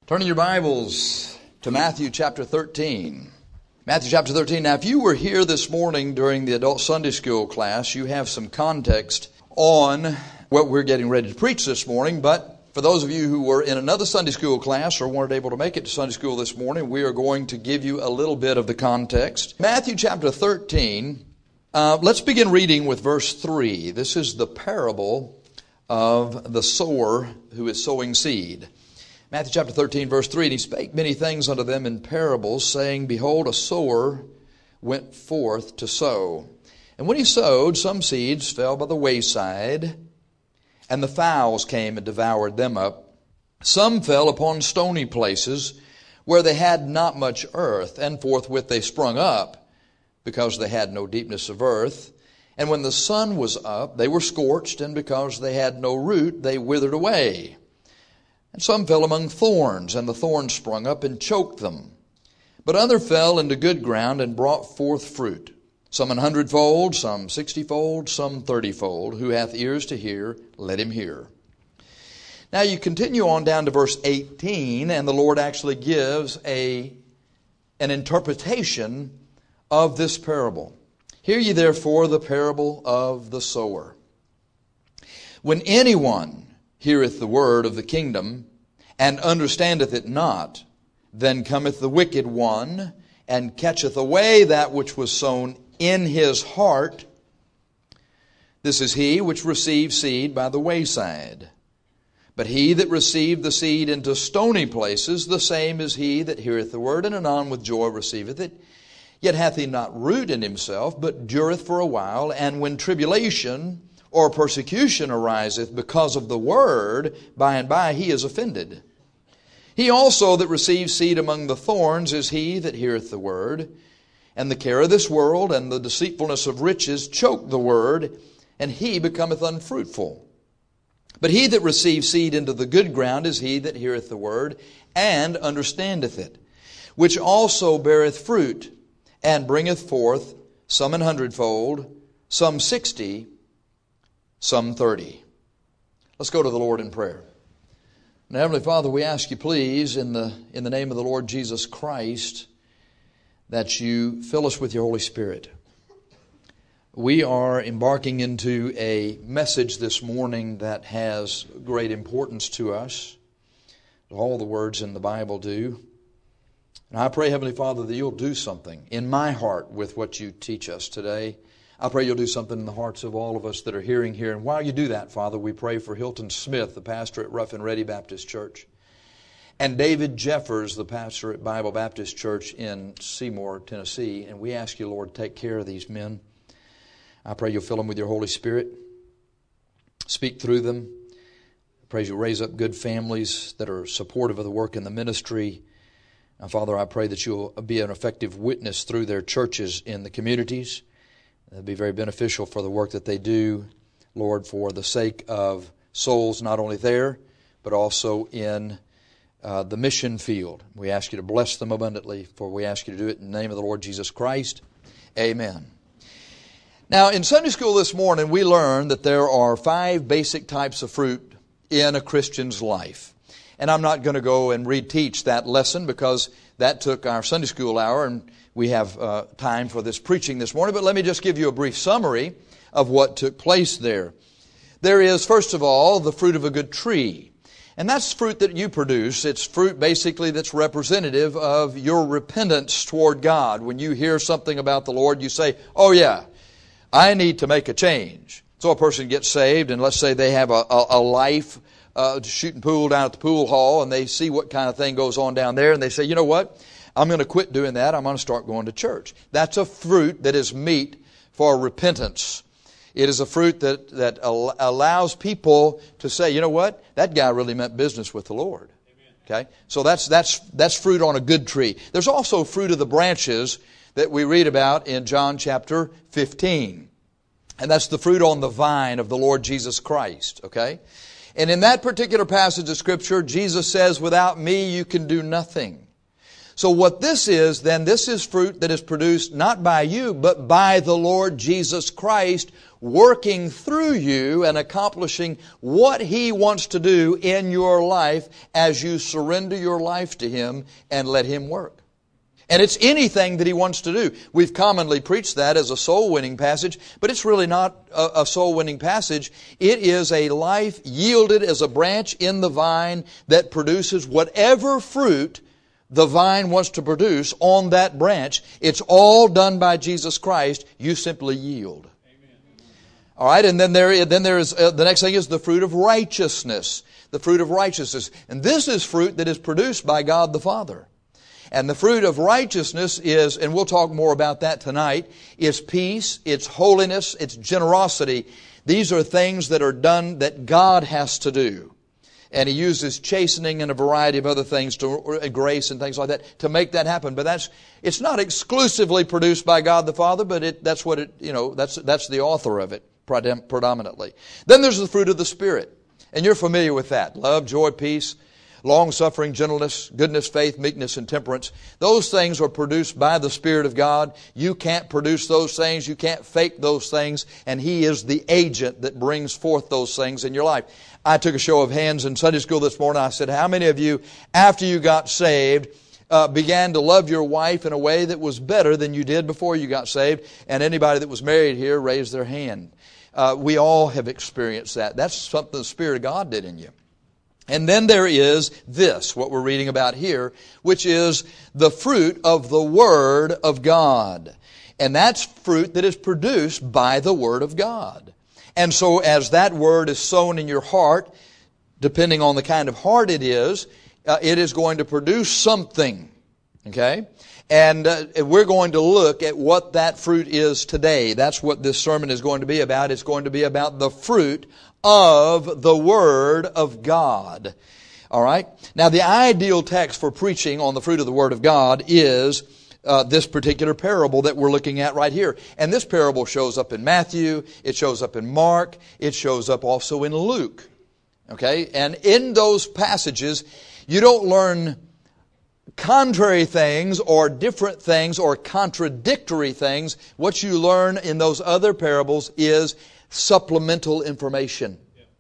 Turning your Bibles to Matthew chapter 13. Matthew chapter 13. Now, if you were here this morning during the adult Sunday school class, you have some context on what we're getting ready to preach this morning. But for those of you who were in another Sunday school class or weren't able to make it to Sunday school this morning, we are going to give you a little bit of the context. Matthew chapter 13, let's begin reading with verse 3. This is the parable of the sower who is sowing seed. Matthew chapter 13, verse 3, And he spake many things unto them in parables, saying, Behold, a sower went forth to sow. And when he sowed, some seeds fell by the wayside, and the fowls came and devoured them up. Some fell upon stony places, where they had not much earth, and forthwith they sprung up, because they had no deepness of earth. And when the sun was up, they were scorched, and because they had no root, they withered away. And some fell among thorns, and the thorns sprung up and choked them. But other fell into good ground and brought forth fruit, some 100-fold, some 60-fold, some 30-fold. Who hath ears to hear, let him hear. Now you continue on down to verse 18, and the Lord actually gives an interpretation of this parable. Hear ye therefore the parable of the sower. When anyone heareth the word of the kingdom, and understandeth it not, then cometh the wicked one, and catcheth away that which was sown in his heart. This is he which received seed by the wayside. But he that received the seed into stony places, the same is he that heareth the word, and anon with joy receiveth it. Yet hath he not root in himself, but dureth for a while, and when tribulation or persecution ariseth because of the word, by and by he is offended. He also that receives seed among the thorns is he that heareth the word, and the care of this world and the deceitfulness of riches choke the word, and he becometh unfruitful. But he that receives seed into the good ground is he that heareth the word, and understandeth it, which also beareth fruit, and bringeth forth some 100-fold, some 60, some 30. Let's go to the Lord in prayer. Now, Heavenly Father, we ask you, please, in the name of the Lord Jesus Christ, that you fill us with your Holy Spirit. We are embarking into a message this morning that has great importance to us. All the words in the Bible do. And I pray, Heavenly Father, that you'll do something in my heart with what you teach us today. I pray you'll do something in the hearts of all of us that are hearing here. And while you do that, Father, we pray for Hilton Smith, the pastor at Rough and Ready Baptist Church, and David Jeffers, the pastor at Bible Baptist Church in Seymour, Tennessee. And we ask you, Lord, take care of these men. I pray you'll fill them with your Holy Spirit. Speak through them. I pray you'll raise up good families that are supportive of the work in the ministry. Now, Father, I pray that you'll be an effective witness through their churches in the communities. It'll be very beneficial for the work that they do, Lord, for the sake of souls not only there, but also in the mission field. We ask you to bless them abundantly, for we ask you to do it in the name of the Lord Jesus Christ. Amen. Now, in Sunday school this morning, we learned that there are 5 basic types of fruit in a Christian's life. And I'm not going to go and reteach that lesson because that took our Sunday school hour, and we have time for this preaching this morning. But let me just give you a brief summary of what took place there. There is, first of all, the fruit of a good tree. And that's fruit that you produce. It's fruit basically that's representative of your repentance toward God. When you hear something about the Lord, you say, oh yeah, I need to make a change. So a person gets saved, and let's say they have a life shooting pool down at the pool hall, and they see what kind of thing goes on down there, and they say, you know what? I'm going to quit doing that. I'm going to start going to church. That's a fruit that is meet for repentance. It is a fruit that allows people to say, you know what? That guy really meant business with the Lord. Okay? So that's fruit on a good tree. There's also fruit of the branches that we read about in John chapter 15. And that's the fruit on the vine of the Lord Jesus Christ. Okay? And in that particular passage of Scripture, Jesus says, without me you can do nothing. So what this is, then, this is fruit that is produced not by you, but by the Lord Jesus Christ working through you and accomplishing what He wants to do in your life as you surrender your life to Him and let Him work. And it's anything that He wants to do. We've commonly preached that as a soul-winning passage, but it's really not a soul-winning passage. It is a life yielded as a branch in the vine that produces whatever fruit the vine wants to produce on that branch. It's all done by Jesus Christ. You simply yield. Amen. All right, and then there is the next thing is the fruit of righteousness. The fruit of righteousness. And this is fruit that is produced by God the Father. And the fruit of righteousness is, and we'll talk more about that tonight, is peace, it's holiness, it's generosity. These are things that are done that God has to do. And He uses chastening and a variety of other things, grace and things like that, to make that happen. But it's not exclusively produced by God the Father, but that's the author of it predominantly. Then there's the fruit of the Spirit. And you're familiar with that. Love, joy, peace, long-suffering, gentleness, goodness, faith, meekness, and temperance. Those things are produced by the Spirit of God. You can't produce those things. You can't fake those things. And He is the agent that brings forth those things in your life. I took a show of hands in Sunday school this morning. I said, how many of you, after you got saved, began to love your wife in a way that was better than you did before you got saved? And anybody that was married here raised their hand. We all have experienced that. That's something the Spirit of God did in you. And then there is this, what we're reading about here, which is the fruit of the Word of God. And that's fruit that is produced by the Word of God. And so as that Word is sown in your heart, depending on the kind of heart it is going to produce something. Okay? And we're going to look at what that fruit is today. That's what this sermon is going to be about. It's going to be about the fruit of the Word of God. All right? Now, the ideal text for preaching on the fruit of the Word of God is this particular parable that we're looking at right here. And this parable shows up in Matthew, it shows up in Mark, it shows up also in Luke. Okay? And in those passages, you don't learn contrary things or different things or contradictory things. What you learn in those other parables is supplemental information.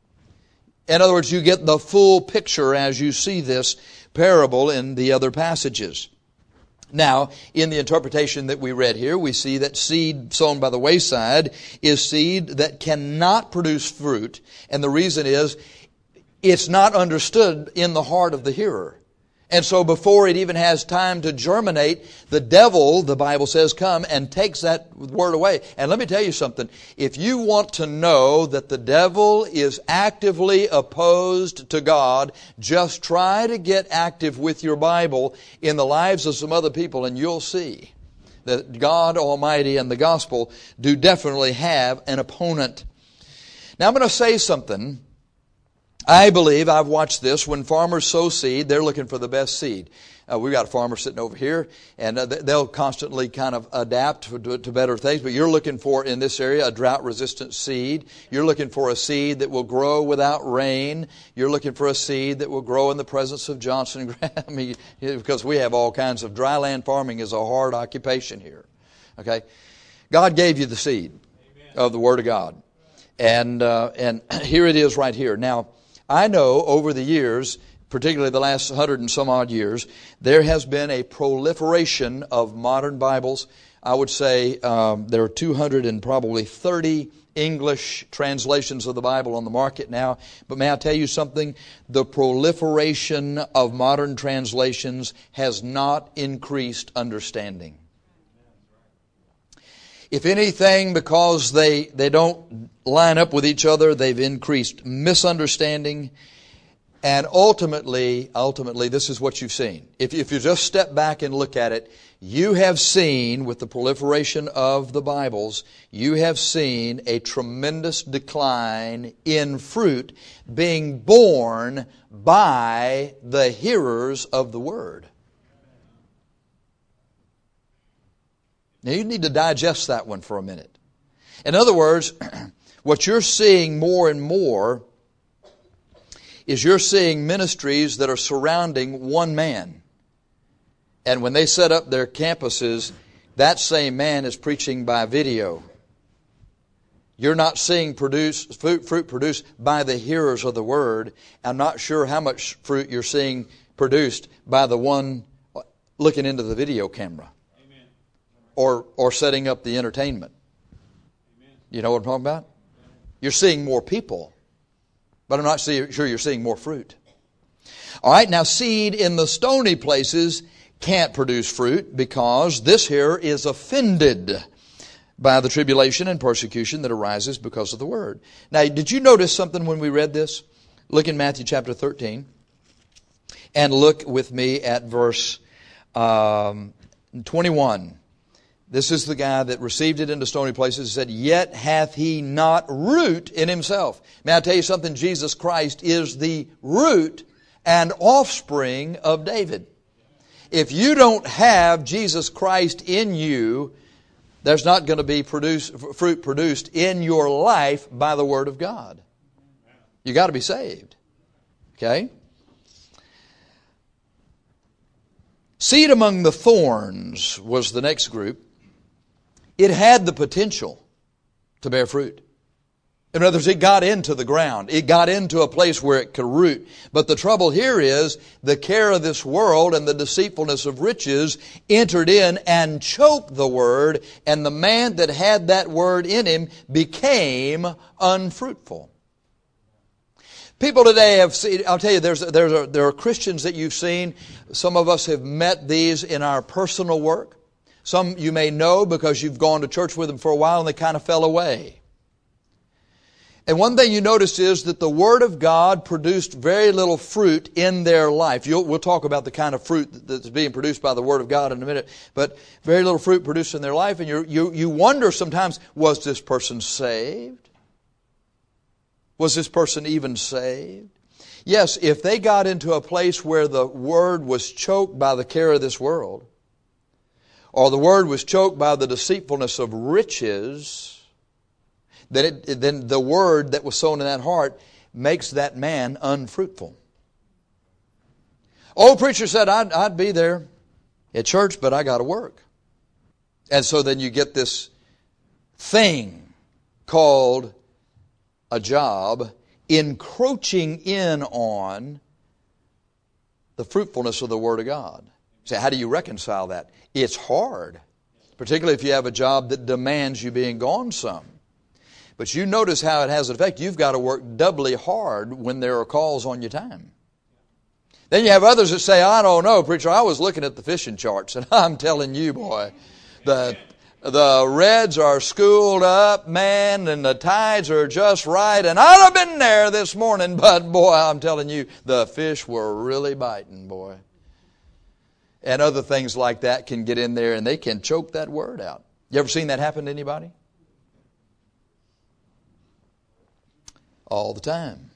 In other words, you get the full picture as you see this parable in the other passages. Now, in the interpretation that we read here, we see that seed sown by the wayside is seed that cannot produce fruit. And the reason is, it's not understood in the heart of the hearer. And so before it even has time to germinate, the devil, the Bible says, come and takes that word away. And let me tell you something. If you want to know that the devil is actively opposed to God, just try to get active with your Bible in the lives of some other people, and you'll see that God Almighty and the gospel do definitely have an opponent. Now I'm going to say something. I believe, I've watched this, when farmers sow seed, they're looking for the best seed. We've got a farmer sitting over here, and they'll constantly kind of adapt to better things. But you're looking for, in this area, a drought-resistant seed. You're looking for a seed that will grow without rain. You're looking for a seed that will grow in the presence of Johnson and Graham. Because we have all kinds of dry land farming is a hard occupation here. Okay? God gave you the seed of the Word of God. And here it is right here. Now, I know over the years, particularly the last 100 and some odd years, there has been a proliferation of modern Bibles. I would say there are 230 English translations of the Bible on the market now. But may I tell you something? The proliferation of modern translations has not increased understanding. If anything, because they don't line up with each other, they've increased misunderstanding. And ultimately, this is what you've seen. If you just step back and look at it, you have seen, with the proliferation of the Bibles, you have seen a tremendous decline in fruit being borne by the hearers of the Word. Now you need to digest that one for a minute. In other words, what you're seeing more and more is you're seeing ministries that are surrounding one man. And when they set up their campuses, that same man is preaching by video. You're not seeing fruit produced by the hearers of the Word. I'm not sure how much fruit you're seeing produced by the one looking into the video camera. Amen. Or setting up the entertainment. Amen. You know what I'm talking about? You're seeing more people, but I'm not sure you're seeing more fruit. All right, now seed in the stony places can't produce fruit because this here is offended by the tribulation and persecution that arises because of the Word. Now, did you notice something when we read this? Look in Matthew chapter 13 and look with me at verse 21. This is the guy that received it into stony places and said, "Yet hath he not root in himself." May I tell you something? Jesus Christ is the root and offspring of David. If you don't have Jesus Christ in you, there's not going to be fruit produced in your life by the Word of God. You got to be saved. Okay? Seed among the thorns was the next group. It had the potential to bear fruit. In other words, it got into the ground. It got into a place where it could root. But the trouble here is the care of this world and the deceitfulness of riches entered in and choked the Word, and the man that had that Word in him became unfruitful. People today have seen, I'll tell you, there are Christians that you've seen. Some of us have met these in our personal work. Some you may know because you've gone to church with them for a while and they kind of fell away. And one thing you notice is that the Word of God produced very little fruit in their life. We'll talk about the kind of fruit that's being produced by the Word of God in a minute. But very little fruit produced in their life. And you wonder sometimes, was this person saved? Was this person even saved? Yes, if they got into a place where the Word was choked by the care of this world, or the Word was choked by the deceitfulness of riches, then the Word that was sown in that heart makes that man unfruitful. Old preacher said, I'd be there at church, but I got to work. And so then you get this thing called a job encroaching in on the fruitfulness of the Word of God. So how do you reconcile that? It's hard, particularly if you have a job that demands you being gone some. But you notice how it has an effect. You've got to work doubly hard when there are calls on your time. Then you have others that say, I don't know, preacher, I was looking at the fishing charts, and I'm telling you, boy, the reds are schooled up, man, and the tides are just right, and I'd have been there this morning, but boy, I'm telling you, the fish were really biting, boy. And other things like that can get in there, and they can choke that Word out. You ever seen that happen to anybody? All the time.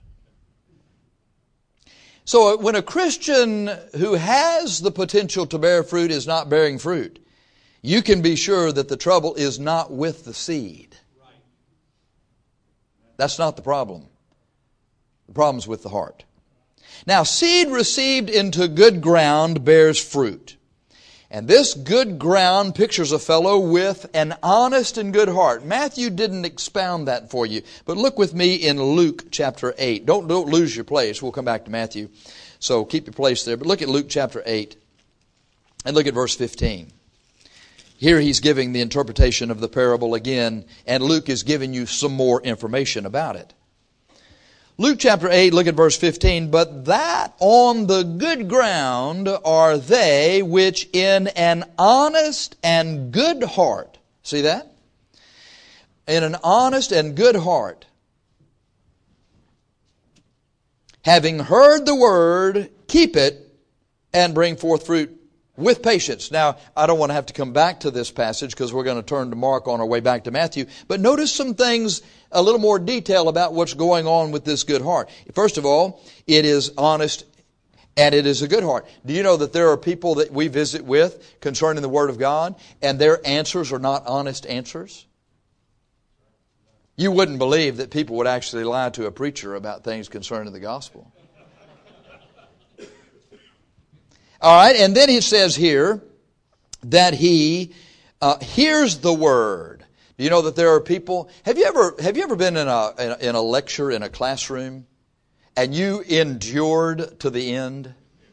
So when a Christian who has the potential to bear fruit is not bearing fruit, you can be sure that the trouble is not with the seed. That's not the problem. The problem's with the heart. Now, seed received into good ground bears fruit. And this good ground pictures a fellow with an honest and good heart. Matthew didn't expound that for you. But look with me in Luke chapter 8. Don't lose your place. We'll come back to Matthew. So keep your place there. But look at Luke chapter 8. And look at verse 15. Here he's giving the interpretation of the parable again. And Luke is giving you some more information about it. Luke chapter 8, look at verse 15. But that on the good ground are they which in an honest and good heart. See that? In an honest and good heart, having heard the word, keep it and bring forth fruit with patience. Now, I don't want to have to come back to this passage because we're going to turn to Mark on our way back to Matthew. But notice some things, a little more detail about what's going on with this good heart. First of all, it is honest and it is a good heart. Do you know that there are people that we visit with concerning the Word of God and their answers are not honest answers? You wouldn't believe that people would actually lie to a preacher about things concerning the gospel. All right, and then he says here that he hears the word. Do you know that there are people? Have you ever been in a lecture in a classroom and you endured to the end?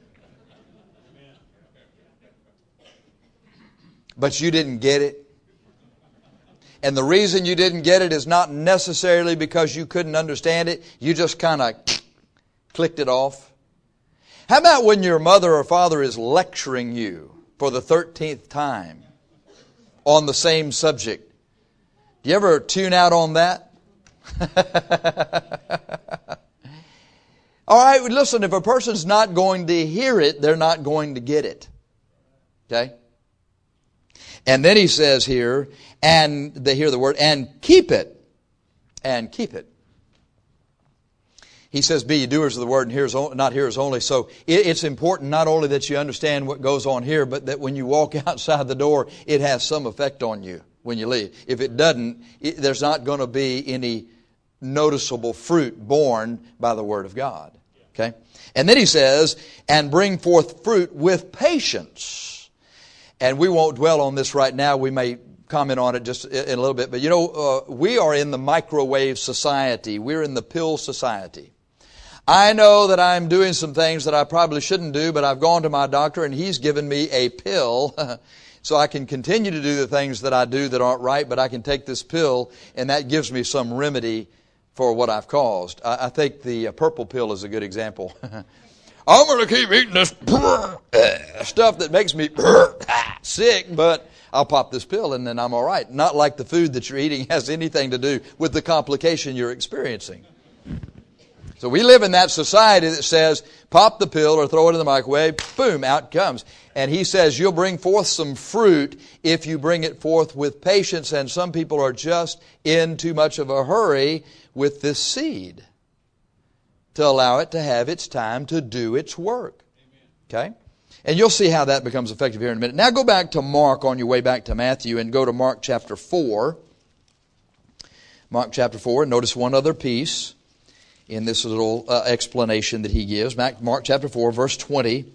But you didn't get it. And the reason you didn't get it is not necessarily because you couldn't understand it. You just kind of clicked it off. How about when your mother or father is lecturing you for the 13th time on the same subject? Do you ever tune out on that? All right, listen, if a person's not going to hear it, they're not going to get it. Okay? And then he says here, and they hear the word, and keep it. And keep it. He says, be ye doers of the word and not hearers only. So it's important not only that you understand what goes on here, but that when you walk outside the door, it has some effect on you when you leave. If it doesn't, there's not going to be any noticeable fruit born by the word of God. Okay? And then he says, and bring forth fruit with patience. And we won't dwell on this right now. We may comment on it just in a little bit. But you know, we are in the microwave society. We're in the pill society. I know that I'm doing some things that I probably shouldn't do, but I've gone to my doctor and he's given me a pill so I can continue to do the things that I do that aren't right, but I can take this pill and that gives me some remedy for what I've caused. I think the purple pill is a good example. I'm going to keep eating this stuff that makes me sick, but I'll pop this pill and then I'm all right. Not like the food that you're eating has anything to do with the complication you're experiencing. So we live in that society that says, pop the pill or throw it in the microwave, boom, out it comes. And he says you'll bring forth some fruit if you bring it forth with patience, and some people are just in too much of a hurry with this seed to allow it to have its time to do its work. Okay? And you'll see how that becomes effective here in a minute. Now go back to Mark on your way back to Matthew and go to Mark chapter 4. Mark chapter 4, notice one other piece in this little explanation that he gives. Mark chapter 4, verse 20.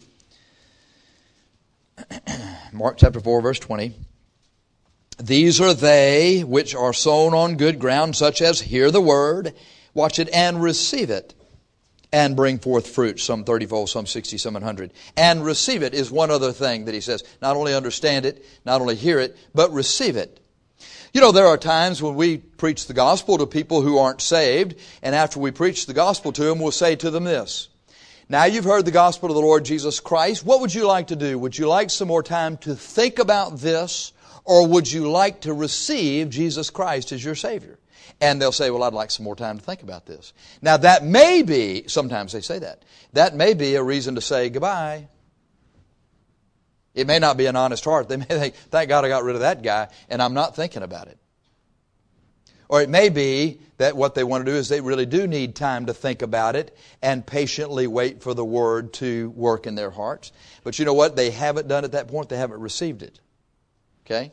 Mark chapter 4, verse 20. These are they which are sown on good ground, such as hear the word, watch it, and receive it, and bring forth fruit, some 30-fold, some 60, some 100. And receive it is one other thing that he says. Not only understand it, not only hear it, but receive it. You know, there are times when we preach the gospel to people who aren't saved, and after we preach the gospel to them, we'll say to them this. Now you've heard the gospel of the Lord Jesus Christ. What would you like to do? Would you like some more time to think about this, or would you like to receive Jesus Christ as your Savior? And they'll say, well, I'd like some more time to think about this. Now that may be, sometimes they say that may be a reason to say goodbye. It may not be an honest heart. They may think, thank God I got rid of that guy, and I'm not thinking about it. Or it may be that what they want to do is they really do need time to think about it and patiently wait for the Word to work in their hearts. But you know what? They haven't done at that point. They haven't received it. Okay?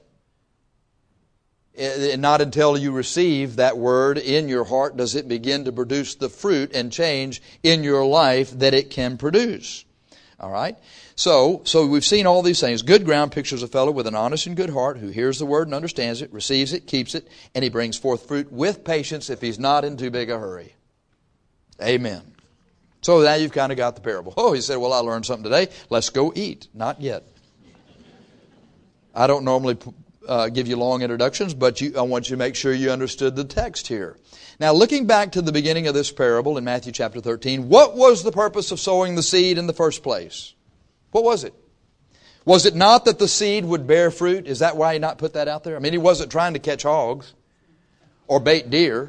Not until you receive that Word in your heart does it begin to produce the fruit and change in your life that it can produce. All right? So we've seen all these things. Good ground pictures a fellow with an honest and good heart who hears the word and understands it, receives it, keeps it, and he brings forth fruit with patience if he's not in too big a hurry. Amen. So now you've kind of got the parable. Oh, he said, well, I learned something today. Let's go eat. Not yet. I don't normally give you long introductions, but I want you to make sure you understood the text here. Now, looking back to the beginning of this parable in Matthew chapter 13, what was the purpose of sowing the seed in the first place? What was it? Was it not that the seed would bear fruit? Is that why he not put that out there? I mean, he wasn't trying to catch hogs or bait deer.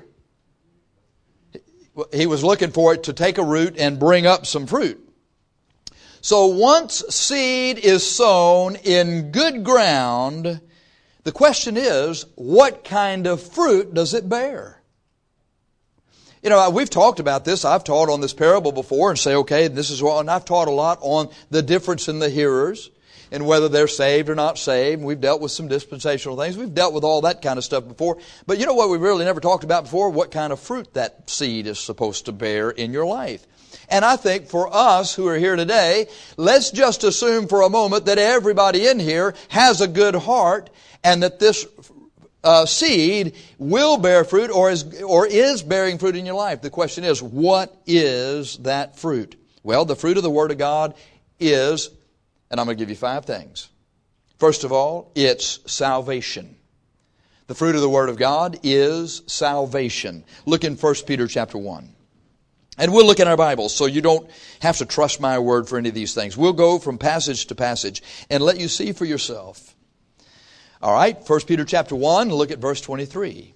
He was looking for it to take a root and bring up some fruit. So once seed is sown in good ground, the question is, what kind of fruit does it bear? You know, we've talked about this. I've taught on this parable before and say, okay, this is what, and I've taught a lot on the difference in the hearers and whether they're saved or not saved. We've dealt with some dispensational things. We've dealt with all that kind of stuff before. But you know what we really never talked about before? What kind of fruit that seed is supposed to bear in your life. And I think for us who are here today, let's just assume for a moment that everybody in here has a good heart and that this seed will bear fruit or is bearing fruit in your life. The question is, what is that fruit? Well, the fruit of the Word of God is, and I'm going to give you 5 things. First of all, it's salvation. The fruit of the Word of God is salvation. Look in 1 Peter chapter 1. And we'll look in our Bibles, so you don't have to trust my word for any of these things. We'll go from passage to passage and let you see for yourself. All right, 1 Peter chapter 1, look at verse 23.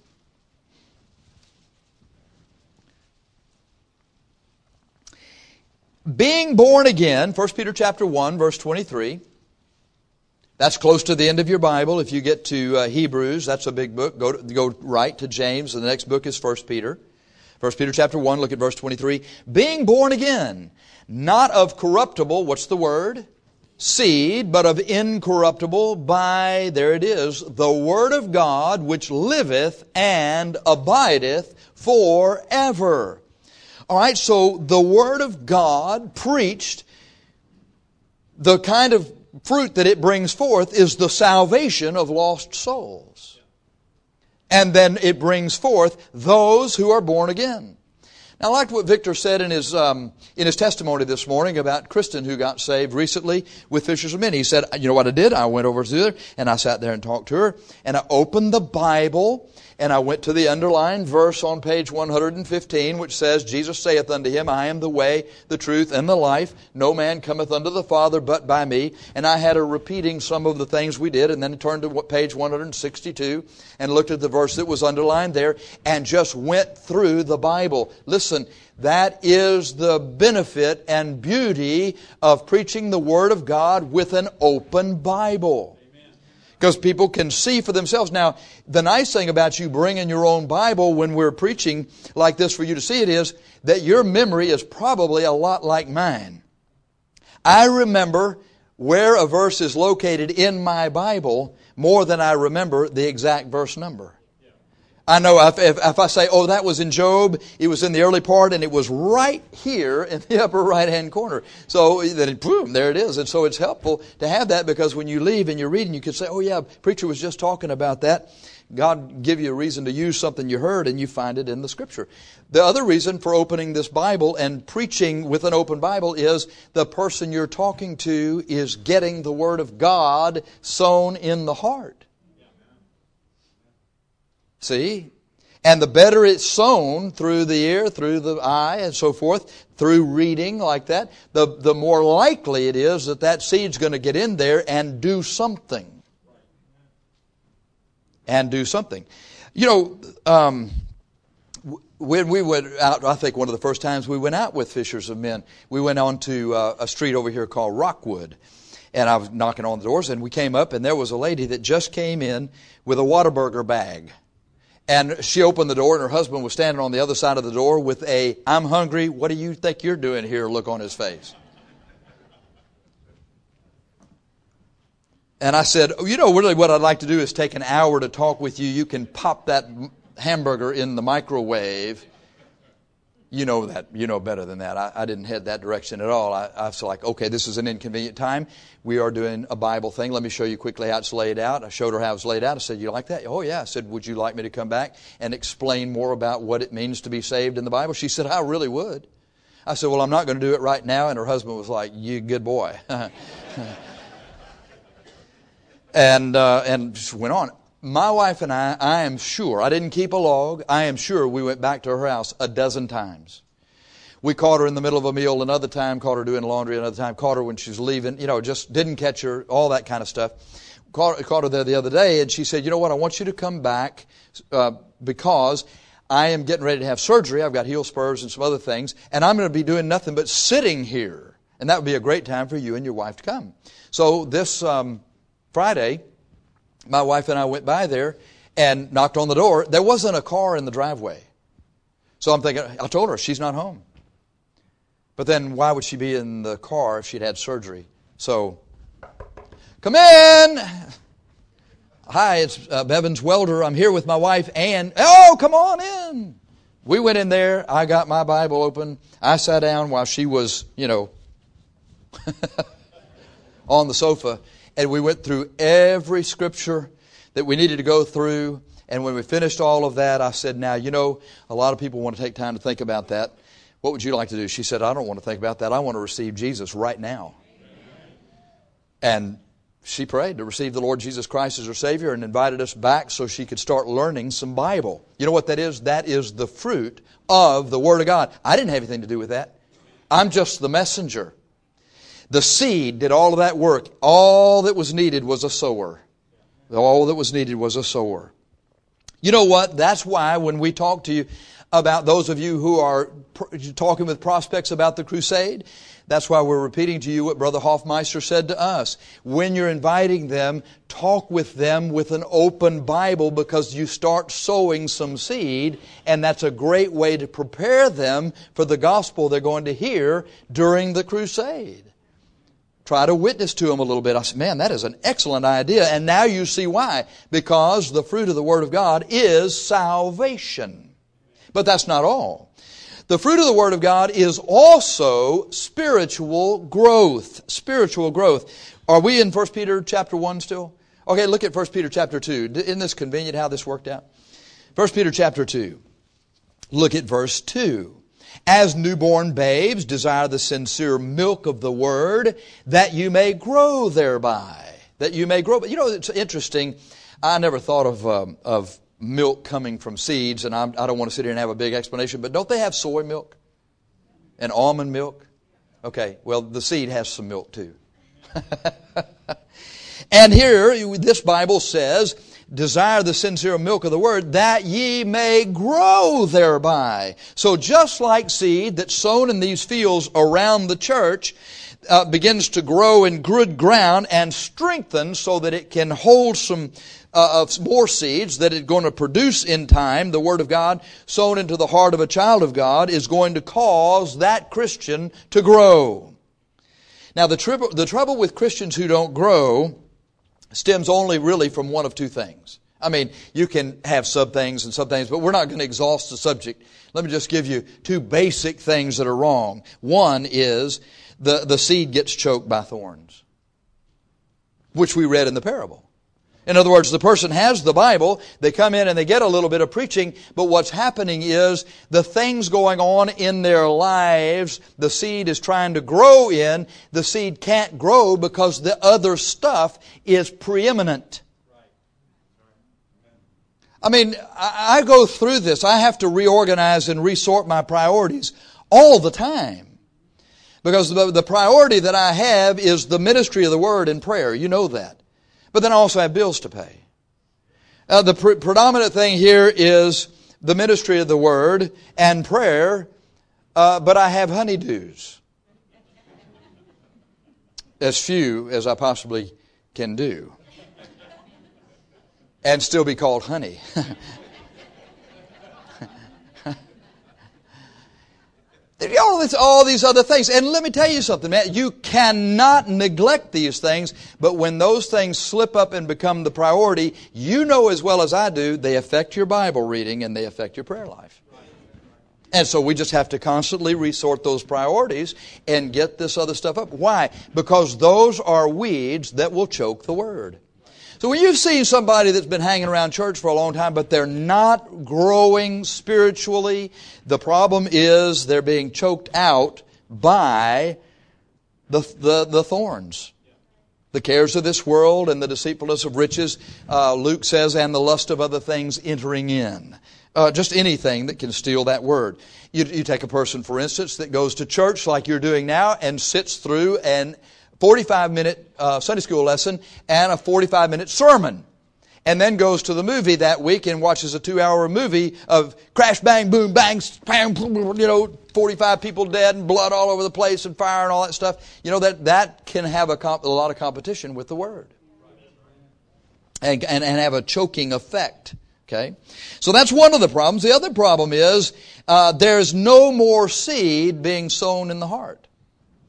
Being born again, 1 Peter chapter 1, verse 23. That's close to the end of your Bible. If you get to Hebrews, that's a big book. Go right to James, and the next book is 1 Peter. 1 Peter chapter 1, look at verse 23. Being born again, not of corruptible, what's the word? Seed, but of incorruptible by, there it is, the Word of God, which liveth and abideth forever. All right, so the Word of God preached, the kind of fruit that it brings forth is the salvation of lost souls. And then it brings forth those who are born again. Now, I liked what Victor said in his testimony this morning about Kristen, who got saved recently with Fishers of Men. He said, you know what I did? I went over to her and I sat there and talked to her, and I opened the Bible and I went to the underlined verse on page 115, which says, Jesus saith unto him, I am the way, the truth, and the life. No man cometh unto the Father but by me. And I had her repeating some of the things we did, and then turned to page 162 and looked at the verse that was underlined there and just went through the Bible. Listen, that is the benefit and beauty of preaching the Word of God with an open Bible. Because people can see for themselves. Now, the nice thing about you bringing your own Bible when we're preaching like this for you to see it is that your memory is probably a lot like mine. I remember where a verse is located in my Bible more than I remember the exact verse number. I know if I say, oh, that was in Job, it was in the early part, and it was right here in the upper right-hand corner. So then, boom, there it is. And so it's helpful to have that, because when you leave and you're reading, you can say, oh, yeah, preacher was just talking about that. God give you a reason to use something you heard, and you find it in the Scripture. The other reason for opening this Bible and preaching with an open Bible is the person you're talking to is getting the Word of God sown in the heart. See? And the better it's sown through the ear, through the eye, and so forth, through reading like that, the more likely it is that that seed's going to get in there and do something. And do something. You know, when we went out, I think one of the first times we went out with Fishers of Men, we went on to a street over here called Rockwood. And I was knocking on the doors, and we came up, and there was a lady that just came in with a Whataburger bag. And she opened the door, and her husband was standing on the other side of the door with a, I'm hungry, what do you think you're doing here, look on his face. And I said, you know, really what I'd like to do is take an hour to talk with you. You can pop that hamburger in the microwave. You know that. You know better than that. I didn't head that direction at all. I was like, okay, this is an inconvenient time. We are doing a Bible thing. Let me show you quickly how it's laid out. I showed her how it's laid out. I said, you like that? Oh, yeah. I said, would you like me to come back and explain more about what it means to be saved in the Bible? She said, I really would. I said, well, I'm not going to do it right now. And her husband was like, you good boy. And just went on. My wife and I am sure, I didn't keep a log, I am sure we went back to her house a dozen times. We caught her in the middle of a meal another time, caught her doing laundry another time, caught her when she was leaving, you know, just didn't catch her, all that kind of stuff. Caught her there the other day, and she said, you know what, I want you to come back because I am getting ready to have surgery. I've got heel spurs and some other things, and I'm going to be doing nothing but sitting here. And that would be a great time for you and your wife to come. So this Friday, my wife and I went by there and knocked on the door. There wasn't a car in the driveway. So I'm thinking, I told her she's not home. But then why would she be in the car if she'd had surgery? So, come in. Hi, it's Bevins Welder. I'm here with my wife, Ann. Oh, come on in. We went in there. I got my Bible open. I sat down while she was, on the sofa. And we went through every scripture that we needed to go through. And when we finished all of that, I said, now, a lot of people want to take time to think about that. What would you like to do? She said, I don't want to think about that. I want to receive Jesus right now. And she prayed to receive the Lord Jesus Christ as her Savior and invited us back so she could start learning some Bible. You know what that is? That is the fruit of the Word of God. I didn't have anything to do with that. I'm just the messenger. The seed did all of that work. All that was needed was a sower. All that was needed was a sower. You know what? That's why when we talk to you about those of you who are talking with prospects about the crusade, that's why we're repeating to you what Brother Hoffmeister said to us. When you're inviting them, talk with them with an open Bible, because you start sowing some seed, and that's a great way to prepare them for the gospel they're going to hear during the crusade. Try to witness to them a little bit. I said, man, that is an excellent idea. And now you see why. Because the fruit of the Word of God is salvation. But that's not all. The fruit of the Word of God is also spiritual growth. Spiritual growth. Are we in 1 Peter chapter 1 still? Okay, look at 1 Peter chapter 2. Isn't this convenient how this worked out? 1 Peter chapter 2. Look at verse 2. As newborn babes, desire the sincere milk of the Word, that you may grow thereby. That you may grow. But it's interesting. I never thought of milk coming from seeds, and I don't want to sit here and have a big explanation, but don't they have soy milk and almond milk? Okay, well, the seed has some milk too. And here, this Bible says, desire the sincere milk of the Word, that ye may grow thereby. So just like seed that's sown in these fields around the church begins to grow in good ground and strengthen so that it can hold some more seeds that it's going to produce in time, the Word of God sown into the heart of a child of God is going to cause that Christian to grow. Now the trouble with Christians who don't grow stems only really from one of two things. I mean, you can have sub-things and sub-things, but we're not going to exhaust the subject. Let me just give you two basic things that are wrong. One is the seed gets choked by thorns, which we read in the parable. In other words, the person has the Bible, they come in and they get a little bit of preaching, but what's happening is the things going on in their lives, the seed is trying to grow in, the seed can't grow because the other stuff is preeminent. I mean, I go through this. I have to reorganize and resort my priorities all the time. Because the priority that I have is the ministry of the Word and prayer. You know that. But then I also have bills to pay. The predominant thing here is the ministry of the Word and prayer, but I have honeydews. As few as I possibly can do. And still be called honey. All these other things. And let me tell you something, man. You cannot neglect these things, but when those things slip up and become the priority, you know as well as I do, they affect your Bible reading and they affect your prayer life. And so we just have to constantly resort those priorities and get this other stuff up. Why? Because those are weeds that will choke the Word. So when you see somebody that's been hanging around church for a long time, but they're not growing spiritually, the problem is they're being choked out by the thorns. The cares of this world and the deceitfulness of riches, Luke says, and the lust of other things entering in. Just anything that can steal that word. You take a person, for instance, that goes to church like you're doing now and sits through an 45-minute Sunday school lesson and a 45-minute sermon. And then goes to the movie that week and watches a 2-hour movie of crash, bang, boom, bang, 45 people dead and blood all over the place and fire and all that stuff. You know, that can have a lot of competition with the Word. And have a choking effect. Okay? So that's one of the problems. The other problem is there's no more seed being sown in the heart.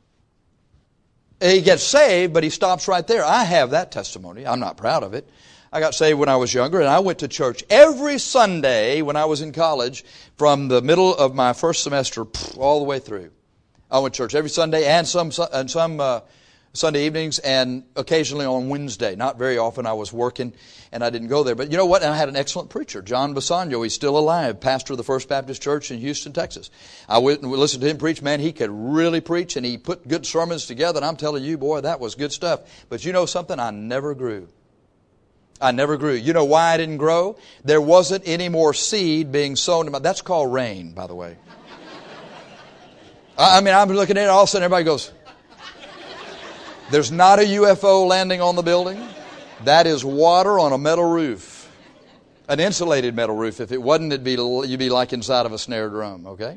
He gets saved, but he stops right there. I have that testimony. I'm not proud of it. I got saved when I was younger, and I went to church every Sunday when I was in college from the middle of my first semester all the way through. I went to church every Sunday and some Sunday evenings and occasionally on Wednesday. Not very often. I was working and I didn't go there. But you know what? I had an excellent preacher, John Bassanio. He's still alive, pastor of the First Baptist Church in Houston, Texas. I went and listened to him preach. Man, he could really preach, and he put good sermons together. And I'm telling you, boy, that was good stuff. But you know something? I never grew. I never grew. You know why I didn't grow? There wasn't any more seed being sown. That's called rain, by the way. I mean, I'm looking at it, all of a sudden everybody goes, there's not a UFO landing on the building. That is water on a metal roof. An insulated metal roof. If it wasn't, you'd be like inside of a snare drum, okay?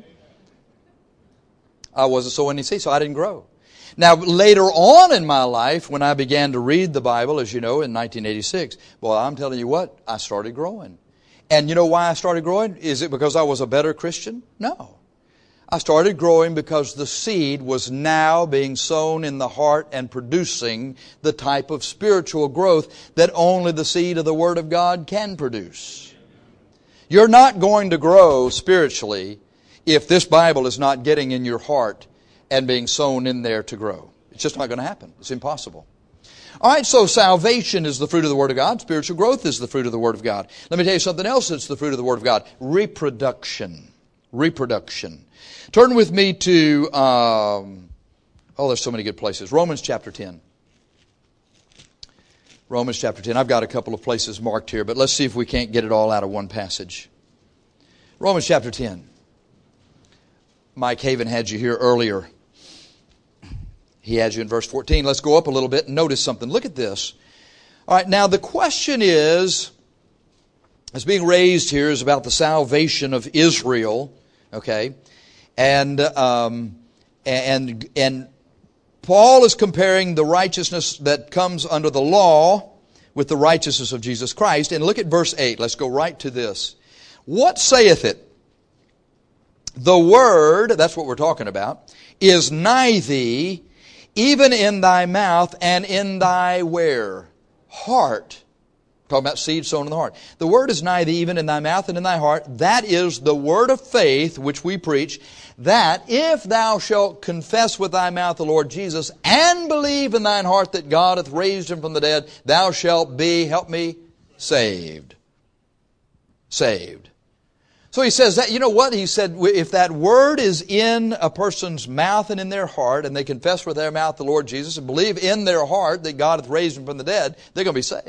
I wasn't sowing any seed, so I didn't grow. Now, later on in my life, when I began to read the Bible, as you know, in 1986, well, I'm telling you what, I started growing. And you know why I started growing? Is it because I was a better Christian? No. I started growing because the seed was now being sown in the heart and producing the type of spiritual growth that only the seed of the Word of God can produce. You're not going to grow spiritually if this Bible is not getting in your heart and being sown in there to grow. It's just not going to happen. It's impossible. All right, so salvation is the fruit of the Word of God. Spiritual growth is the fruit of the Word of God. Let me tell you something else that's the fruit of the Word of God. Reproduction. Reproduction. Turn with me to, there's so many good places. Romans chapter 10. Romans chapter 10. I've got a couple of places marked here, but let's see if we can't get it all out of one passage. Romans chapter 10. Mike Haven had you here earlier. He had you in verse 14. Let's go up a little bit and notice something. Look at this. All right, now the question is, that's being raised here is about the salvation of Israel. Okay, and Paul is comparing the righteousness that comes under the law with the righteousness of Jesus Christ. And look at verse 8. Let's go right to this. What saith it? The word, that's what we're talking about, is nigh thee, even in thy mouth and in thy where? Heart. Talking about seed sown in the heart. The word is nigh thee, even in thy mouth and in thy heart. That is the word of faith which we preach, that if thou shalt confess with thy mouth the Lord Jesus and believe in thine heart that God hath raised him from the dead, thou shalt be, help me, saved. Saved. So he says that, you know what? He said, if that word is in a person's mouth and in their heart, and they confess with their mouth the Lord Jesus and believe in their heart that God hath raised him from the dead, they're going to be saved.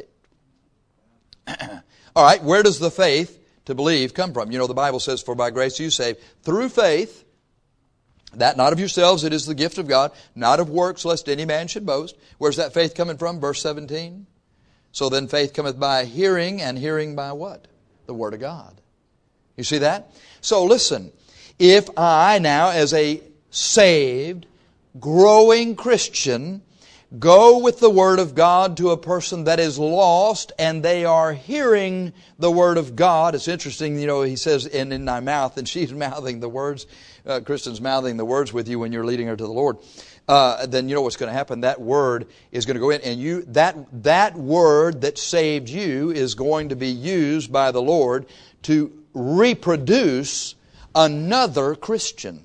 All right, where does the faith to believe come from? You know, the Bible says, for by grace you saved through faith, that not of yourselves, it is the gift of God, not of works, lest any man should boast. Where's that faith coming from? Verse 17. So then faith cometh by hearing, and hearing by what? The Word of God. You see that? So listen, if I now, as a saved, growing Christian, go with the Word of God to a person that is lost and they are hearing the Word of God. It's interesting, you know, he says, and in thy mouth, and she's mouthing the words, Kristen's mouthing the words with you when you're leading her to the Lord. Then you know what's going to happen. That Word is going to go in, and that Word that saved you is going to be used by the Lord to reproduce another Christian.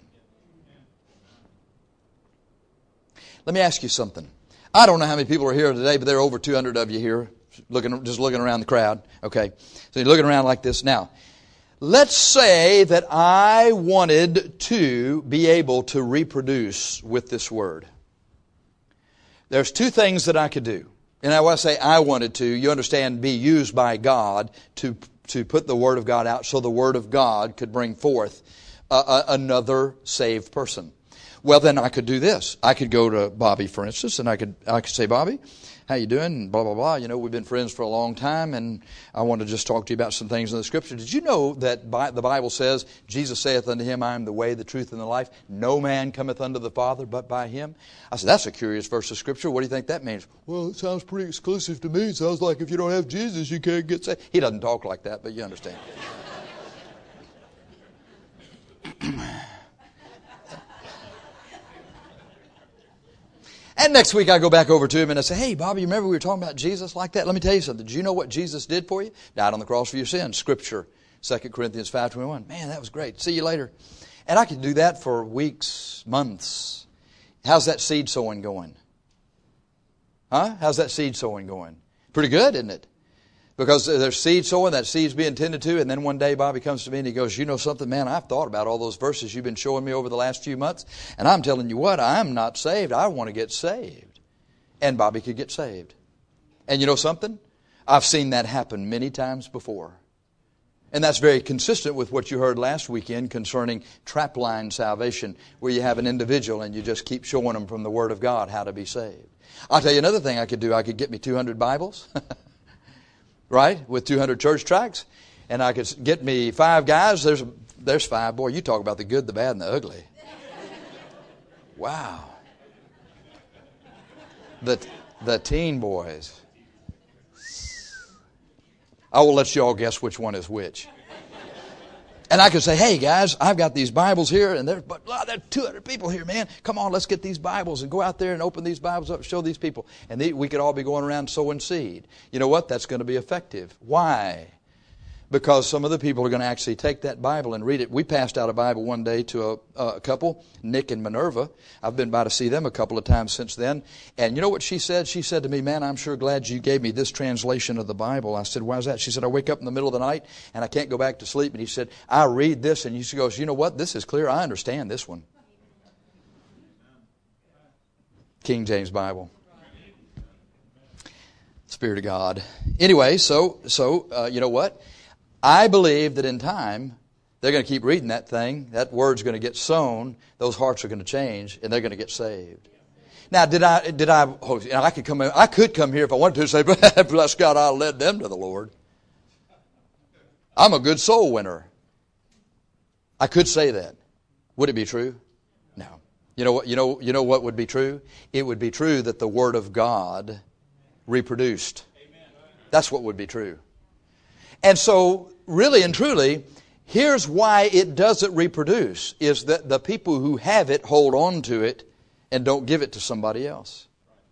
Let me ask you something. I don't know how many people are here today, but there are over 200 of you here, just looking around the crowd. Okay, so you're looking around like this. Now, let's say that I wanted to be able to reproduce with this word. There's two things that I could do. And when I say I wanted to, you understand, be used by God to put the Word of God out so the Word of God could bring forth another saved person. Well, then I could do this. I could go to Bobby, for instance, and I could say, Bobby, how you doing? And blah, blah, blah. You know, we've been friends for a long time, and I want to just talk to you about some things in the Scripture. Did you know that the Bible says, Jesus saith unto him, I am the way, the truth, and the life. No man cometh unto the Father but by him. I said, that's a curious verse of Scripture. What do you think that means? Well, it sounds pretty exclusive to me. It sounds like if you don't have Jesus, you can't get saved. He doesn't talk like that, but you understand. And next week I go back over to him and I say, hey, Bobby, you remember we were talking about Jesus like that? Let me tell you something. Did you know what Jesus did for you? Died on the cross for your sins. Scripture, 2 Corinthians 5:21. Man, that was great. See you later. And I could do that for weeks, months. How's that seed sowing going? Huh? How's that seed sowing going? Pretty good, isn't it? Because there's seed sowing, that seed's being tended to, and then one day Bobby comes to me and he goes, you know something, man, I've thought about all those verses you've been showing me over the last few months, and I'm telling you what, I'm not saved. I want to get saved. And Bobby could get saved. And you know something? I've seen that happen many times before. And that's very consistent with what you heard last weekend concerning trapline salvation, where you have an individual and you just keep showing them from the Word of God how to be saved. I'll tell you another thing I could do. I could get me 200 Bibles. Right? With 200 church tracts. And I could get me 5 guys. There's 5. Boy, you talk about the good, the bad, and the ugly. Wow. The teen boys. I will let you all guess which one is which. And I could say, hey guys, I've got these Bibles here, and there's 200 people here, man. Come on, let's get these Bibles and go out there and open these Bibles up and show these people. And we could all be going around sowing seed. You know what? That's going to be effective. Why? Because some of the people are going to actually take that Bible and read it. We passed out a Bible one day to a couple, Nick and Minerva. I've been by to see them a couple of times since then. And you know what she said? She said to me, man, I'm sure glad you gave me this translation of the Bible. I said, why is that? She said, I wake up in the middle of the night and I can't go back to sleep. And he said, I read this. And she goes, you know what? This is clear. I understand this one. King James Bible. Spirit of God. Anyway, so you know what? I believe that in time, they're going to keep reading that thing. That word's going to get sown. Those hearts are going to change, and they're going to get saved. Now, I could come here if I wanted to and say, bless God, I led them to the Lord. I'm a good soul winner. I could say that. Would it be true? No. You know what would be true? It would be true that the Word of God reproduced. That's what would be true. And so, really and truly, here's why it doesn't reproduce, is that the people who have it hold on to it and don't give it to somebody else.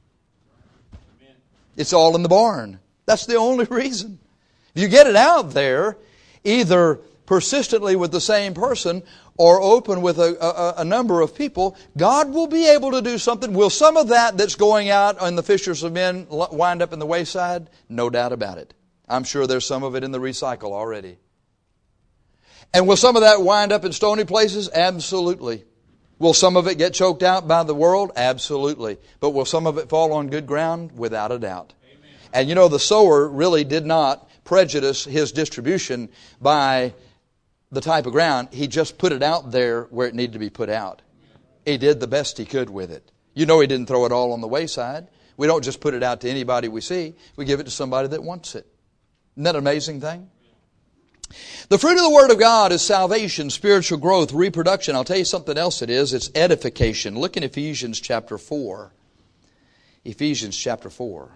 It's all in the barn. That's the only reason. If you get it out there, either persistently with the same person or open with a number of people, God will be able to do something. Will some of that that's going out on the fishers of men wind up in the wayside? No doubt about it. I'm sure there's some of it in the recycle already. And will some of that wind up in stony places? Absolutely. Will some of it get choked out by the world? Absolutely. But will some of it fall on good ground? Without a doubt. Amen. And you know, the sower really did not prejudice his distribution by the type of ground. He just put it out there where it needed to be put out. He did the best he could with it. You know, he didn't throw it all on the wayside. We don't just put it out to anybody we see. We give it to somebody that wants it. Isn't that an amazing thing? The fruit of the Word of God is salvation, spiritual growth, reproduction. I'll tell you something else it is. It's edification. Look in Ephesians chapter 4. Ephesians chapter 4.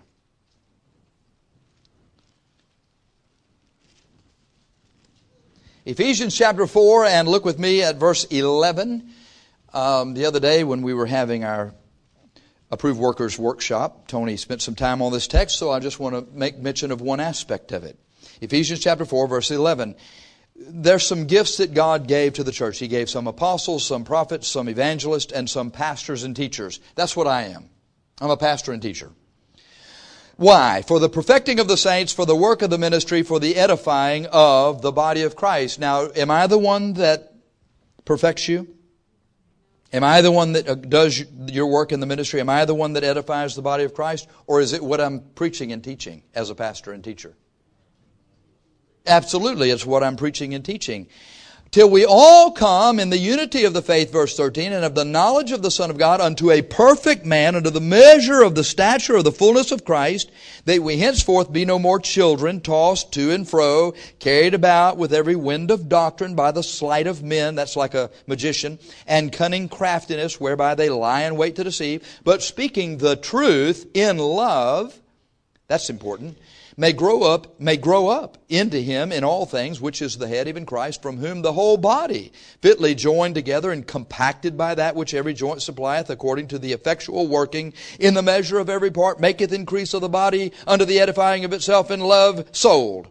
Ephesians chapter 4, and look with me at verse 11. The other day when we were having our Approved Workers Workshop, Tony spent some time on this text, so I just want to make mention of one aspect of it. Ephesians chapter 4, verse 11. There's some gifts that God gave to the church. He gave some apostles, some prophets, some evangelists, and some pastors and teachers. That's what I am. I'm a pastor and teacher. Why? For the perfecting of the saints, for the work of the ministry, for the edifying of the body of Christ. Now, am I the one that perfects you? Am I the one that does your work in the ministry? Am I the one that edifies the body of Christ? Or is it what I'm preaching and teaching as a pastor and teacher? Absolutely, it's what I'm preaching and teaching. Till we all come in the unity of the faith, verse 13, and of the knowledge of the Son of God, unto a perfect man, unto the measure of the stature of the fullness of Christ, that we henceforth be no more children, tossed to and fro, carried about with every wind of doctrine by the sleight of men, that's like a magician, and cunning craftiness, whereby they lie in wait to deceive, but speaking the truth in love, That's important. May grow up into Him in all things, which is the head, even Christ, from whom the whole body, fitly joined together and compacted by that which every joint supplieth, according to the effectual working in the measure of every part, maketh increase of the body unto the edifying of itself in love, sold.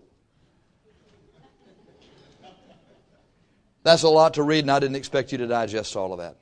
That's a lot to read, and I didn't expect you to digest all of that.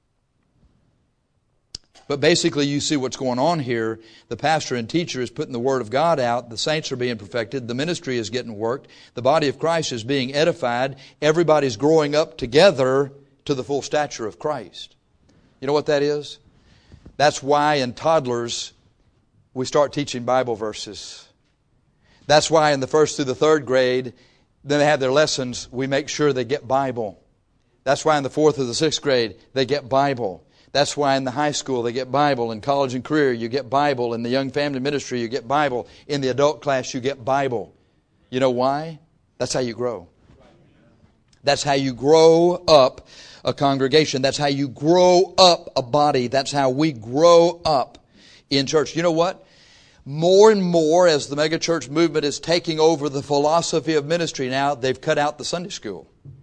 But basically, you see what's going on here. The pastor and teacher is putting the Word of God out. The saints are being perfected. The ministry is getting worked. The body of Christ is being edified. Everybody's growing up together to the full stature of Christ. You know what that is? That's why in toddlers, we start teaching Bible verses. That's why in the first through the third grade, then they have their lessons, we make sure they get Bible. That's why in the fourth or the sixth grade, they get Bible. That's why in the high school they get Bible. In college and career you get Bible. In the young family ministry you get Bible. In the adult class you get Bible. You know why? That's how you grow. That's how you grow up a congregation. That's how you grow up a body. That's how we grow up in church. You know what? More and more as the megachurch movement is taking over the philosophy of ministry now, they've cut out the Sunday school.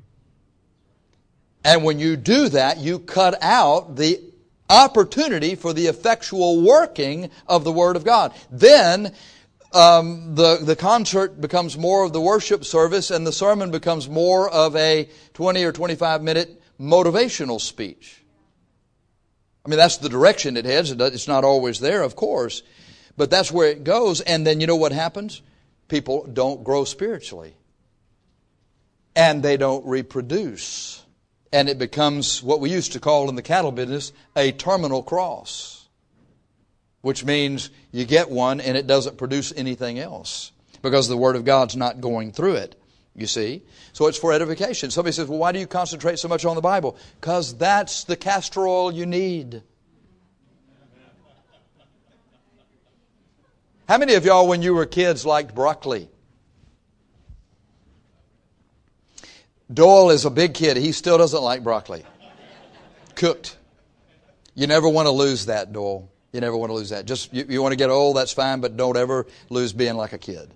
And when you do that, you cut out the opportunity for the effectual working of the Word of God. Then the concert becomes more of the worship service, and the sermon becomes more of a 20 or 25 minute motivational speech. I mean, that's the direction it heads. It's not always there, of course, but that's where it goes. And then you know what happens? People don't grow spiritually. And they don't reproduce. And it becomes what we used to call in the cattle business a terminal cross. Which means you get one and it doesn't produce anything else. Because the Word of God's not going through it. You see? So it's for edification. Somebody says, well, why do you concentrate so much on the Bible? Because that's the castor oil you need. How many of y'all, when you were kids, liked broccoli? Doyle is a big kid. He still doesn't like broccoli. Cooked. You never want to lose that, Doyle. You never want to lose that. Just you want to get old, that's fine, but don't ever lose being like a kid.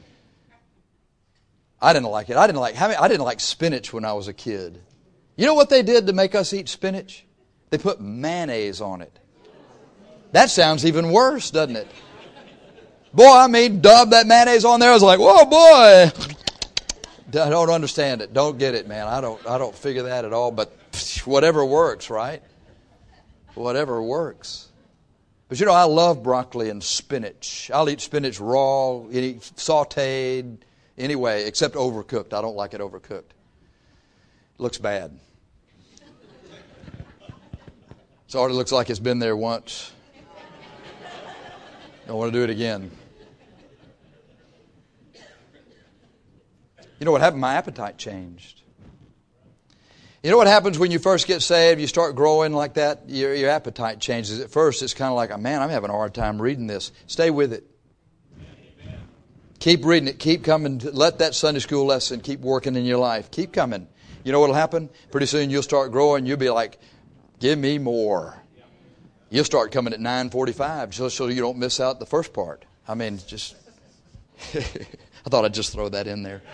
I didn't like it. I didn't like spinach when I was a kid. You know what they did to make us eat spinach? They put mayonnaise on it. That sounds even worse, doesn't it? Boy, I mean, dub that mayonnaise on there. I was like, whoa, boy. I don't understand it. Don't get it, man. I don't figure that at all. But whatever works, right? Whatever works. But you know, I love broccoli and spinach. I'll eat spinach raw, sauteed, anyway, except overcooked. I don't like it overcooked. It looks bad. It already looks like it's been there once. Don't want to do it again. You know what happened? My appetite changed. You know what happens when you first get saved, you start growing like that, your appetite changes. At first, it's kind of like, man, I'm having a hard time reading this. Stay with it. Amen. Keep reading it. Keep coming. Let that Sunday school lesson keep working in your life. Keep coming. You know what will happen? Pretty soon you'll start growing. You'll be like, give me more. You'll start coming at 9:45 just so you don't miss out the first part. I mean, just, I thought I'd just throw that in there.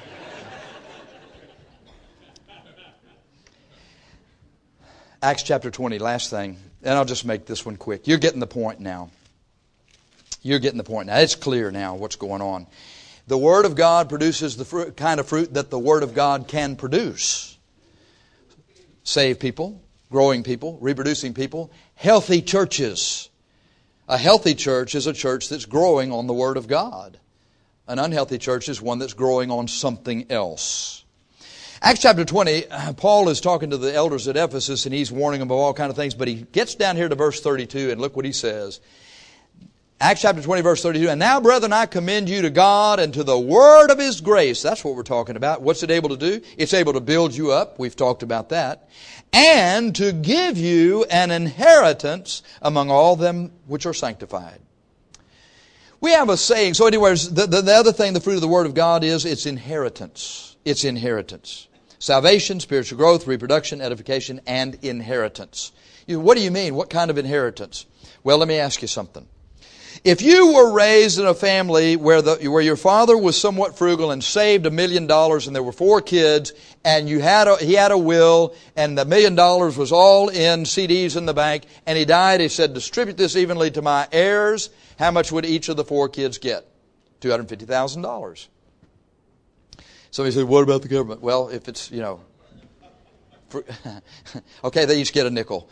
Acts chapter 20, last thing. And I'll just make this one quick. You're getting the point now. You're getting the point now. It's clear now what's going on. The Word of God produces the kind of fruit that the Word of God can produce. Save people, growing people, reproducing people, healthy churches. A healthy church is a church that's growing on the Word of God. An unhealthy church is one that's growing on something else. Acts chapter 20, Paul is talking to the elders at Ephesus and he's warning them of all kinds of things, but he gets down here to verse 32 and look what he says. Acts chapter 20, verse 32, and now, brethren, I commend you to God and to the word of His grace. That's what we're talking about. What's it able to do? It's able to build you up. We've talked about that. And to give you an inheritance among all them which are sanctified. We have a saying. So anyways, the other thing, the fruit of the Word of God is its inheritance. It's inheritance. Salvation, spiritual growth, reproduction, edification, and inheritance. What do you mean? What kind of inheritance? Well, let me ask you something. If you were raised in a family where your father was somewhat frugal and saved $1 million and there were 4 kids and he had a will and the $1 million was all in CDs in the bank and he died, he said, distribute this evenly to my heirs, how much would each of the 4 kids get? $250,000. Somebody said, what about the government? Well, if it's, okay, they each get a nickel.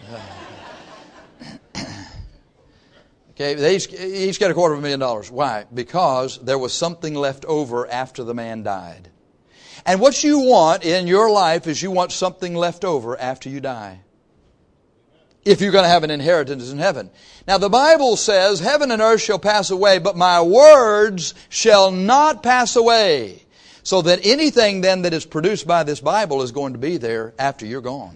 Okay, they each get $250,000. Why? Because there was something left over after the man died. And what you want in your life is you want something left over after you die. If you're going to have an inheritance in heaven. Now the Bible says, heaven and earth shall pass away, but my words shall not pass away. So that anything then that is produced by this Bible is going to be there after you're gone.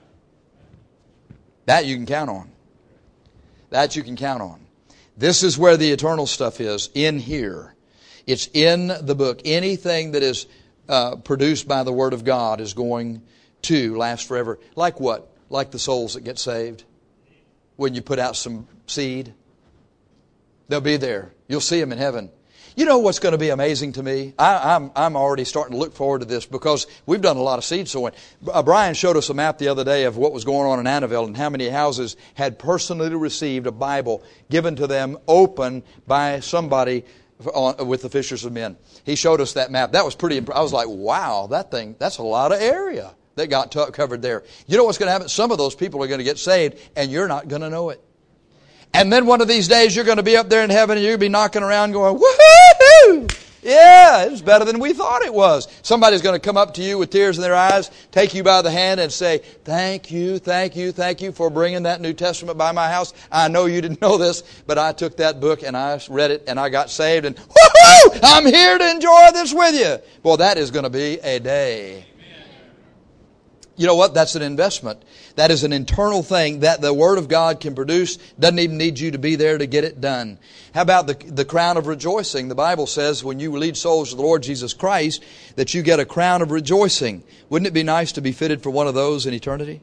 That you can count on. That you can count on. This is where the eternal stuff is, in here. It's in the book. Anything that is produced by the Word of God is going to last forever. Like what? Like the souls that get saved. When you put out some seed, they'll be there. You'll see them in heaven. You know what's going to be amazing to me? I'm already starting to look forward to this because we've done a lot of seed sowing. Brian showed us a map the other day of what was going on in Annabelle and how many houses had personally received a Bible given to them open by somebody with the fishers of men. He showed us that map. That was pretty impressive. I was like, wow, that's a lot of area that got covered there. You know what's going to happen? Some of those people are going to get saved and you're not going to know it. And then one of these days you're going to be up there in heaven and you're going to be knocking around going, woohoo! Yeah, it's better than we thought it was. Somebody's going to come up to you with tears in their eyes, take you by the hand and say, thank you for bringing that New Testament by my house. I know you didn't know this, but I took that book and I read it and I got saved and woohoo! I'm here to enjoy this with you. Well, that is going to be a day. You know what? That's an investment. That is an internal thing that the Word of God can produce. Doesn't even need you to be there to get it done. How about the crown of rejoicing? The Bible says when you lead souls to the Lord Jesus Christ that you get a crown of rejoicing. Wouldn't it be nice to be fitted for one of those in eternity?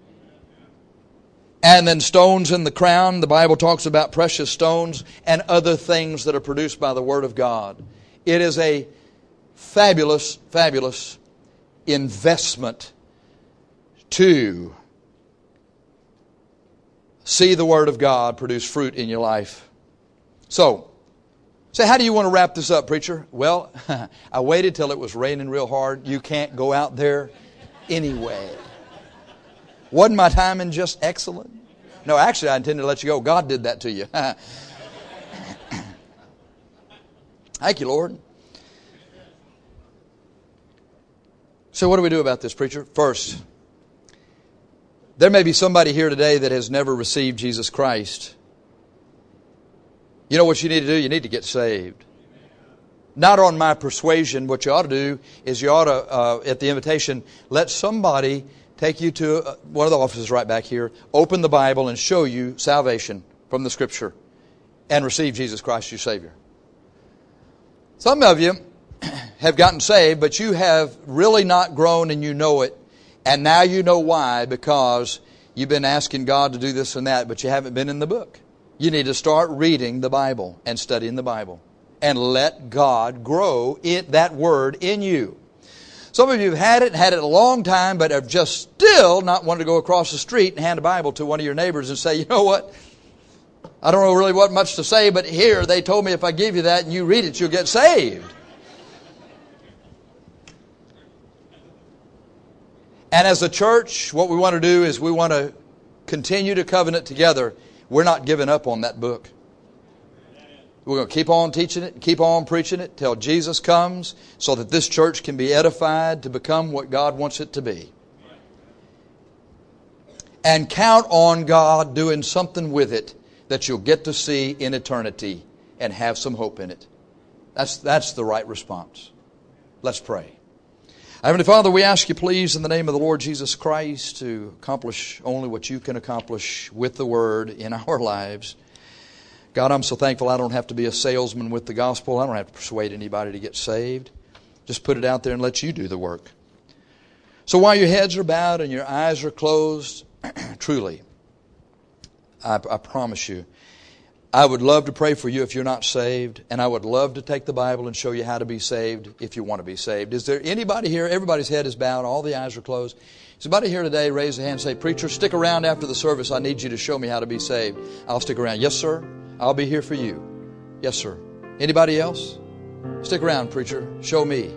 And then stones in the crown. The Bible talks about precious stones and other things that are produced by the Word of God. It is a fabulous, fabulous investment to see the Word of God produce fruit in your life. So, say, how do you want to wrap this up, preacher? Well, I waited till it was raining real hard. You can't go out there anyway. Wasn't my timing just excellent? No, actually, I intended to let you go. God did that to you. Thank you, Lord. So what do we do about this, preacher? First, there may be somebody here today that has never received Jesus Christ. You know what you need to do? You need to get saved. Not on my persuasion. What you ought to do is you ought to, at the invitation, let somebody take you to one of the offices right back here, open the Bible and show you salvation from the Scripture and receive Jesus Christ your Savior. Some of you have gotten saved, but you have really not grown and you know it. And now you know why, because you've been asking God to do this and that, but you haven't been in the book. You need to start reading the Bible and studying the Bible. And let God grow that Word in you. Some of you have had it a long time, but have just still not wanted to go across the street and hand a Bible to one of your neighbors and say, you know what? I don't know really what much to say, but here they told me if I give you that and you read it, you'll get saved. And as a church, what we want to do is we want to continue to covenant together. We're not giving up on that book. We're going to keep on teaching it, keep on preaching it till Jesus comes so that this church can be edified to become what God wants it to be. And count on God doing something with it that you'll get to see in eternity and have some hope in it. That's the right response. Let's pray. Heavenly Father, we ask you please in the name of the Lord Jesus Christ to accomplish only what you can accomplish with the Word in our lives. God, I'm so thankful I don't have to be a salesman with the gospel. I don't have to persuade anybody to get saved. Just put it out there and let you do the work. So while your heads are bowed and your eyes are closed, truly, I promise you, I would love to pray for you if you're not saved, and I would love to take the Bible and show you how to be saved if you want to be saved. Is there anybody here? Everybody's head is bowed. All the eyes are closed. Is anybody here today? Raise a hand and say, Preacher, stick around after the service. I need you to show me how to be saved. I'll stick around. Yes, sir. I'll be here for you. Yes, sir. Anybody else? Stick around, preacher. Show me.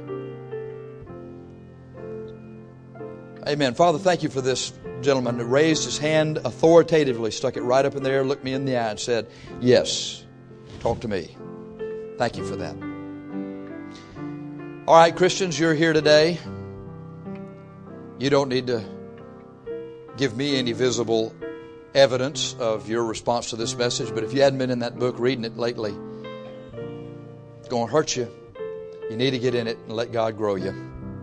Amen. Father, thank you for this gentleman who raised his hand authoritatively, stuck it right up in the air, looked me in the eye and said, yes, talk to me. Thank you for that. All right, Christians, you're here today. You don't need to give me any visible evidence of your response to this message, but if you hadn't been in that book reading it lately, it's going to hurt you. You need to get in it and let God grow you.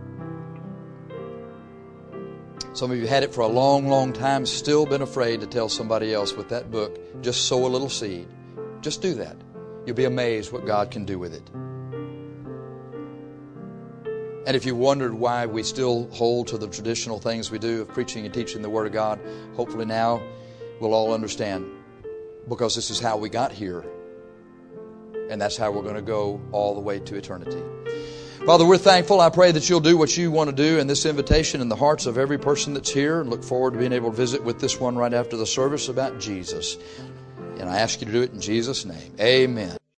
Some of you had it for a long, long time, still been afraid to tell somebody else with that book. Just sow a little seed. Just do that. You'll be amazed what God can do with it. And if you wondered why we still hold to the traditional things we do of preaching and teaching the Word of God, hopefully now we'll all understand. Because this is how we got here. And that's how we're going to go all the way to eternity. Father, we're thankful. I pray that you'll do what you want to do in this invitation in the hearts of every person that's here. And look forward to being able to visit with this one right after the service about Jesus. And I ask you to do it in Jesus' name. Amen.